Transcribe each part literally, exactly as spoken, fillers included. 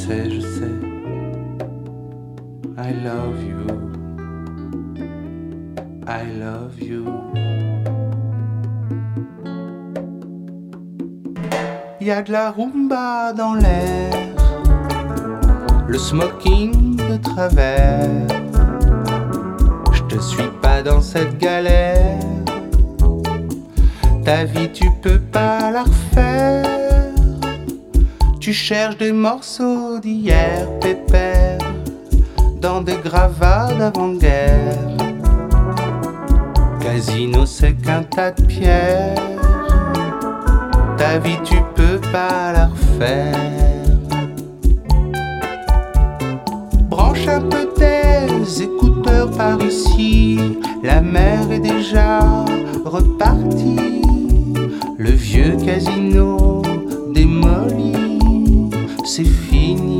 sais, je sais. I love you. I love you. Y a de la rumba dans l'air, le smoking de travers. Je te suis pas dans cette galère. Ta vie tu peux pas la refaire. Tu cherches des morceaux d'hier, pépère, dans des gravats d'avant-guerre. Casino c'est qu'un tas de pierres. Ta vie tu peux pas la refaire. Branche un peu tes écouteurs par ici. La mer est déjà repartie. Le vieux casino démoli, c'est fini.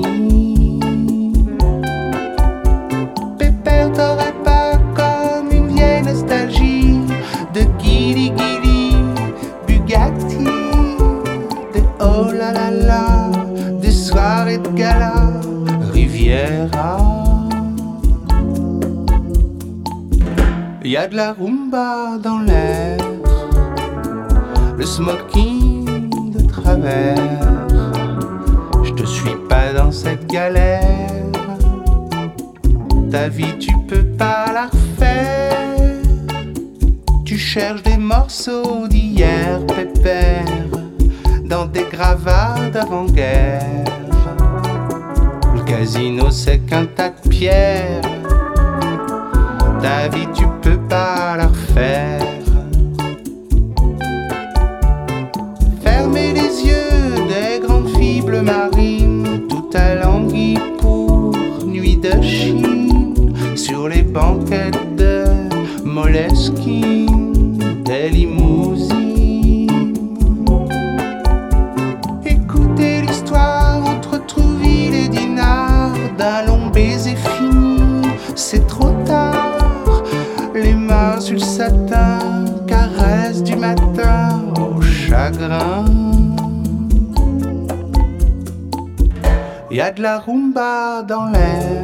Pépère, t'aurais pas comme une vieille nostalgie de Gili Gili, Bugatti, des oh là là là, des soirées de gala, Riviera. Y a de la rumba dans l'air, le smoking de travers. Je te suis pas dans cette galère. Ta vie tu peux pas la refaire. Tu cherches des morceaux d'hier, pépère, dans des gravats d'avant-guerre. Le casino c'est qu'un tas de pierres. Ta vie tu peux pas la refaire. Fermez les yeux des grandes filles bleues marines, tout à languille pour nuit de Chine, sur les banquettes de Moleskine, des limousines. Écoutez l'histoire entre Trouville et Dinard, d'un long baiser fini, c'est trop tard. Les mains sur le satin, caresse du matin au chagrin. Y a de la rumba dans l'air,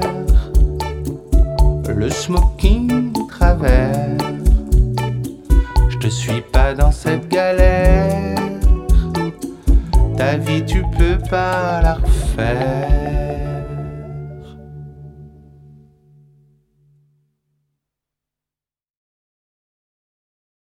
le smoking de travers. Je te suis pas dans cette galère. Ta vie tu peux pas la refaire.